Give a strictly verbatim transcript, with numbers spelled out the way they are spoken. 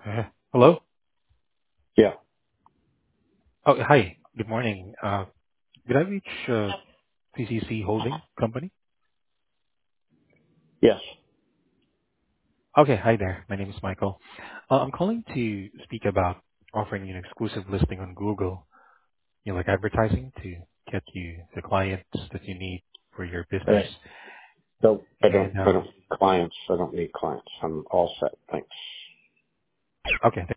Uh, Hello? Yeah. Oh, hi. Good morning. Uh, Did I reach uh, P C C Holding Company? Yes. Okay. Hi there. My name is Michael. Uh, I'm calling to speak about offering you an exclusive listing on Google, you know, like advertising to get you the clients that you need for your business. Hey. So I don't. And I don't um, clients. I don't need clients. I'm all set. Thanks. okay.